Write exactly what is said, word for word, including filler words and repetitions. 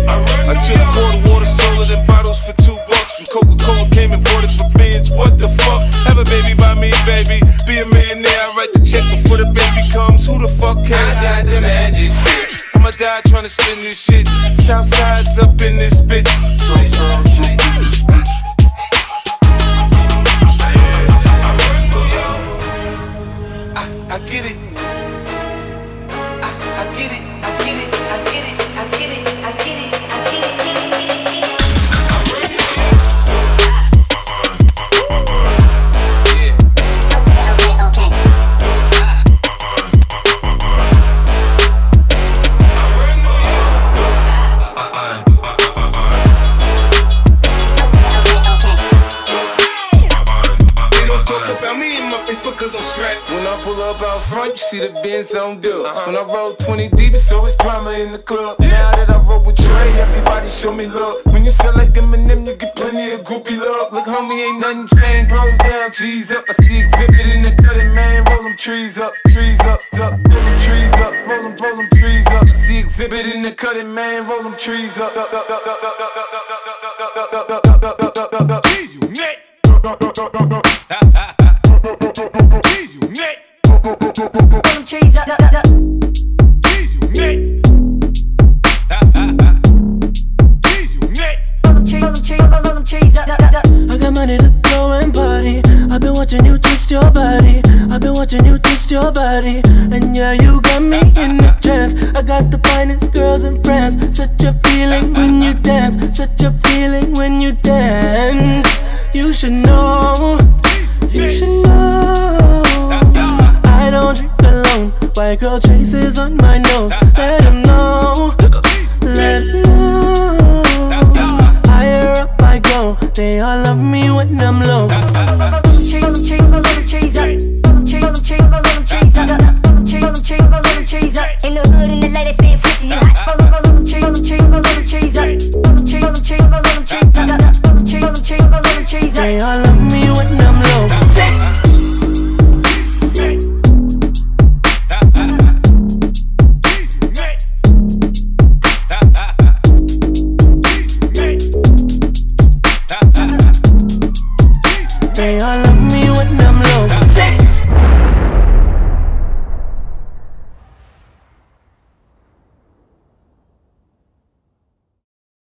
I took quarter water, sold it in bottles for two bucks. When Coca-Cola came and bought it for beans, what the fuck? Have a baby by me, baby. Be a millionaire, I write the check before the baby comes. Who the fuck cares? I got the magic stick. I'ma die trying to spin this shit. Southside's up in this bitch. I get it. I, I get it. I get it. I get it. I get it. I get it. I get it. Yeah. Okay, okay, They don't talk about me in my face because I'm strapped. When I pull up out front, you see the Benz on dub. Uh-huh. When I roll twenty deep, it's always drama in the club. Yeah. Now that I roll with Trey, everybody show me love. When you sell like Eminem, you get plenty of groupie love. Look, homie, ain't nothing changed. Rolls down, cheese up. I see exhibit in the cutting, man. Roll them trees up, trees up, up. Roll them trees up, roll them, roll them trees up. I see exhibit in the cutting, man. Roll them trees up, up, up, up, up, up, up, up, up, up, up, up, up, up, up. You net. You net. Roll them trees up, up, up, up. You net. You net. Roll them trees, roll them trees, roll them trees up, up, up, up. I got money to blow and party. I've been watching you twist your body. I've been watching you twist your body. And yeah, you got me in a trance. I got the finest girls in France. Such a feeling when you dance. Such a feeling when you dance. You should know. You should know. I don't drink alone. White girl traces on my nose. Let him know. Let him know. Higher up I go. They all love me when I'm low. Trees, trees, roll them trees up. Trees, trees, roll them trees up. Trees, trees, roll them trees up. In the hood, in the light, they say fifty. Roll them trees, roll them trees, roll them trees up. Trees, trees, roll